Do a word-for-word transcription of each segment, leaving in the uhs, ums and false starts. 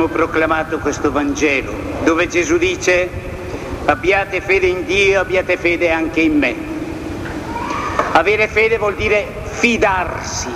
abbiamo proclamato questo Vangelo, dove Gesù dice: abbiate fede in Dio, abbiate fede anche in me. Avere fede vuol dire fidarsi.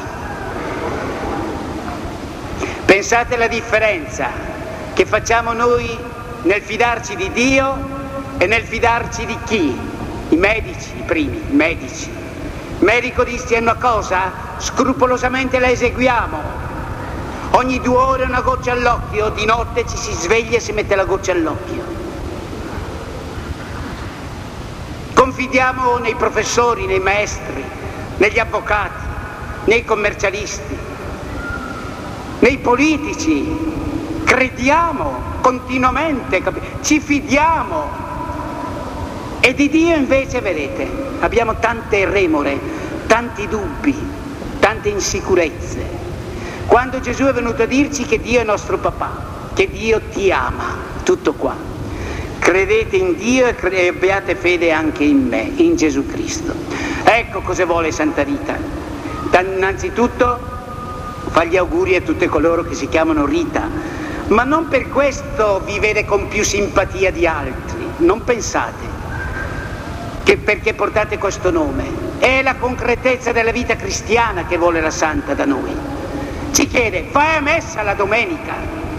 Pensate alla differenza che facciamo noi nel fidarci di Dio e nel fidarci di chi? I medici, i primi, i medici. Il medico dice una cosa, scrupolosamente la eseguiamo. Ogni due ore una goccia all'occhio, di notte ci si sveglia e si mette la goccia all'occhio. Confidiamo nei professori, nei maestri, negli avvocati, nei commercialisti, nei politici. Crediamo continuamente, ci fidiamo. E di Dio invece, vedete, abbiamo tante remore, tanti dubbi, tante insicurezze. Quando Gesù è venuto a dirci che Dio è nostro papà, che Dio ti ama, tutto qua. Credete in Dio e, cre- e abbiate fede anche in me, in Gesù Cristo. Ecco cosa vuole Santa Rita. Innanzitutto fa gli auguri a tutte coloro che si chiamano Rita, ma non per questo vi vede con più simpatia di altri. Non pensate che perché portate questo nome. È la concretezza della vita cristiana che vuole la Santa da noi. Ci chiede: fai a messa la domenica.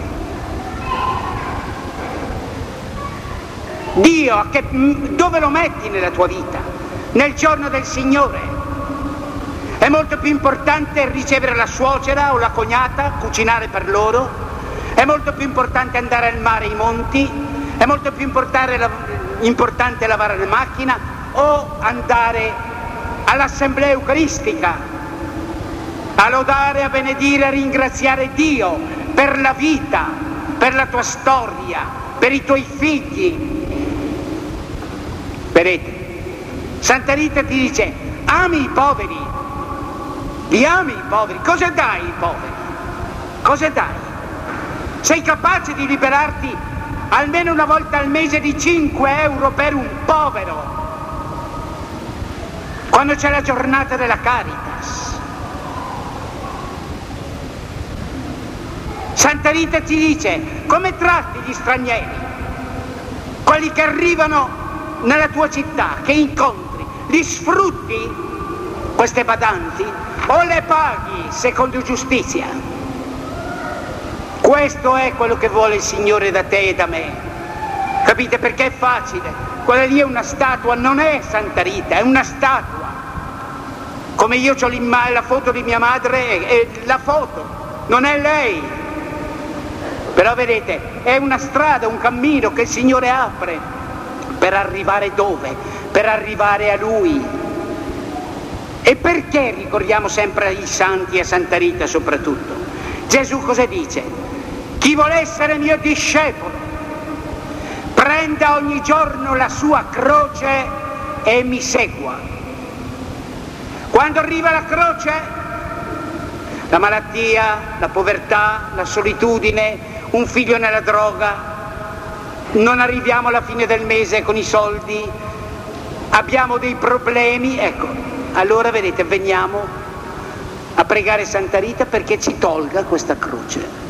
Dio, a che, dove lo metti nella tua vita? Nel giorno del Signore. È molto più importante ricevere la suocera o la cognata, cucinare per loro. È molto più importante andare al mare, ai monti. È molto più importante, importante lavare la macchina o andare all'assemblea eucaristica, a lodare, a benedire, a ringraziare Dio per la vita, per la tua storia, per i tuoi figli. Vedete, Santa Rita ti dice: ami i poveri, li ami i poveri. Cosa dai ai poveri? Cosa dai? Sei capace di liberarti almeno una volta al mese di cinque euro per un povero, quando c'è la giornata della Caritas? Santa Rita ci dice: come tratti gli stranieri, quelli che arrivano nella tua città, che incontri, li sfrutti, queste badanti, o le paghi secondo giustizia? Questo è quello che vuole il Signore da te e da me. Capite? Perché è facile. Quella lì è una statua, non è Santa Rita, è una statua. Come io ho la foto di mia madre, è la foto, non è lei. Però vedete, è una strada, un cammino che il Signore apre per arrivare dove? Per arrivare a Lui. E perché ricordiamo sempre i santi e a Santa Rita soprattutto? Gesù cosa dice? Chi vuole essere mio discepolo, prenda ogni giorno la sua croce e mi segua. Quando arriva la croce, la malattia, la povertà, la solitudine, un figlio nella droga, non arriviamo alla fine del mese con i soldi, abbiamo dei problemi, ecco, allora vedete, veniamo a pregare Santa Rita perché ci tolga questa croce.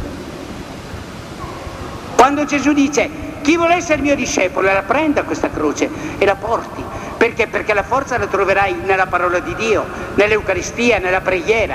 Quando Gesù dice: chi vuole essere mio discepolo, la prenda questa croce e la porti. Perché? Perché la forza la troverai nella parola di Dio, nell'Eucaristia, nella preghiera.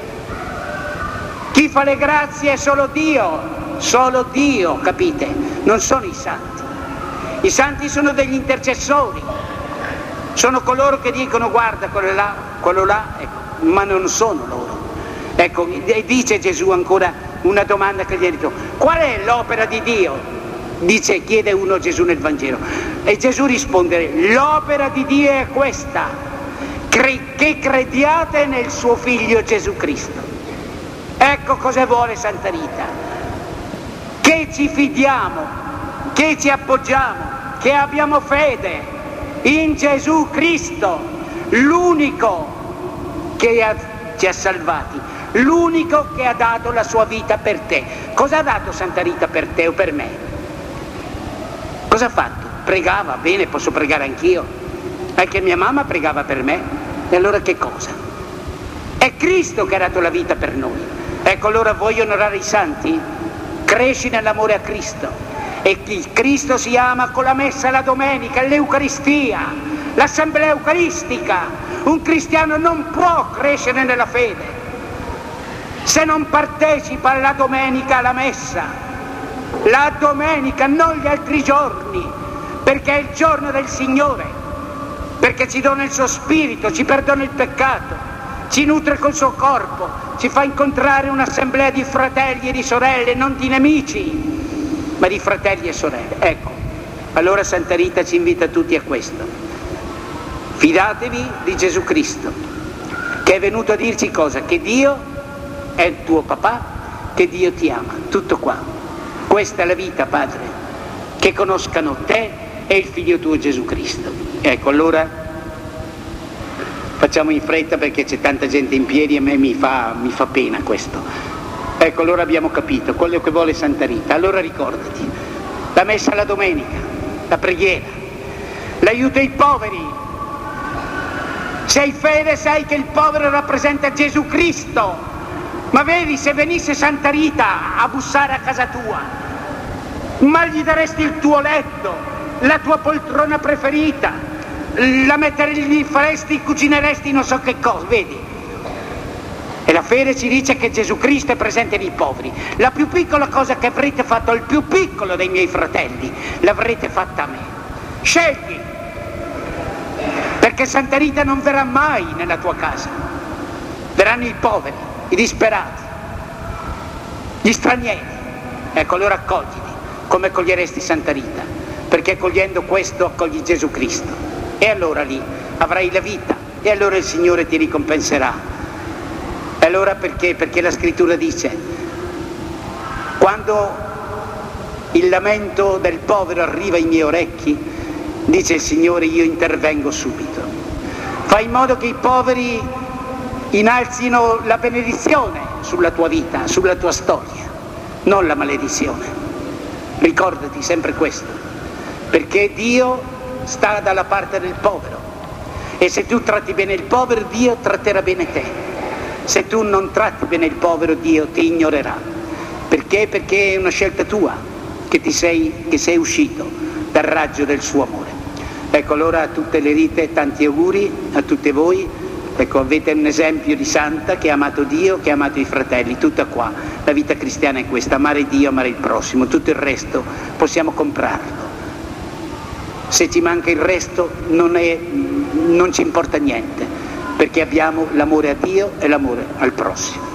Chi fa le grazie è solo Dio, solo Dio, capite? Non sono i santi. I santi sono degli intercessori, sono coloro che dicono: guarda, quello là, quello là, ecco, ma non sono loro. Ecco, e dice Gesù ancora una domanda che gli ha detto: qual è l'opera di Dio? Dice, chiede uno a Gesù nel Vangelo, e Gesù risponde: l'opera di Dio è questa, cre- che crediate nel suo figlio Gesù Cristo. Ecco cosa vuole Santa Rita, che ci fidiamo, che ci appoggiamo, che abbiamo fede in Gesù Cristo, l'unico che ha, ci ha salvati, l'unico che ha dato la sua vita per te. Cosa ha dato Santa Rita per te o per me? Cosa ha fatto? Pregava, bene, posso pregare anch'io. Anche mia mamma pregava per me. E allora che cosa? È Cristo che ha dato la vita per noi. Ecco, allora vuoi onorare i santi? cresci nell'amore a Cristo, e il Cristo si ama con la messa la domenica, l'Eucaristia, l'assemblea eucaristica. Un cristiano non può crescere nella fede se non partecipa la domenica alla messa, la domenica, non gli altri giorni, perché è il giorno del Signore, perché ci dona il suo spirito, ci perdona il peccato, ci nutre col suo corpo, ci fa incontrare un'assemblea di fratelli e di sorelle, non di nemici, ma di fratelli e sorelle. Ecco, allora Santa Rita ci invita tutti a questo. Fidatevi di Gesù Cristo, che è venuto a dirci cosa? Che Dio è il tuo papà, che Dio ti ama, tutto qua. Questa è la vita, Padre, che conoscano te e il Figlio tuo Gesù Cristo. Ecco, allora facciamo in fretta perché c'è tanta gente in piedi e a me mi fa, mi fa pena questo. Ecco, allora abbiamo capito quello che vuole Santa Rita. Allora ricordati, la messa la domenica, la preghiera, l'aiuto ai poveri. Se hai fede sai che il povero rappresenta Gesù Cristo. Ma vedi, se venisse Santa Rita a bussare a casa tua, ma gli daresti il tuo letto, la tua poltrona preferita, la metteresti, gli faresti, cucineresti non so che cosa, vedi? E la fede ci dice che Gesù Cristo è presente nei poveri. La più piccola cosa che avrete fatto al più piccolo dei miei fratelli, l'avrete fatta a me. Scegli, perché Santa Rita non verrà mai nella tua casa, verranno i poveri, i disperati, gli stranieri. Ecco, allora accogliti come accoglieresti Santa Rita, perché accogliendo questo accogli Gesù Cristo, e allora lì avrai la vita, e allora il Signore ti ricompenserà. E allora perché? Perché la Scrittura dice: quando il lamento del povero arriva ai miei orecchi, dice il Signore, io intervengo subito. Fai in modo che i poveri innalzino la benedizione sulla tua vita, sulla tua storia, non la maledizione. Ricordati sempre questo, perché Dio sta dalla parte del povero, e se tu tratti bene il povero, Dio tratterà bene te. Se tu non tratti bene il povero, Dio ti ignorerà. Perché? Perché è una scelta tua, che ti sei, che sei uscito dal raggio del suo amore. Ecco, allora a tutte le Rite tanti auguri, a tutte voi. Ecco, avete un esempio di santa che ha amato Dio, che ha amato i fratelli, tutta qua. La vita cristiana è questa, amare Dio, amare il prossimo. Tutto il resto possiamo comprarlo. Se ci manca il resto non, è, non ci importa niente, perché abbiamo l'amore a Dio e l'amore al prossimo.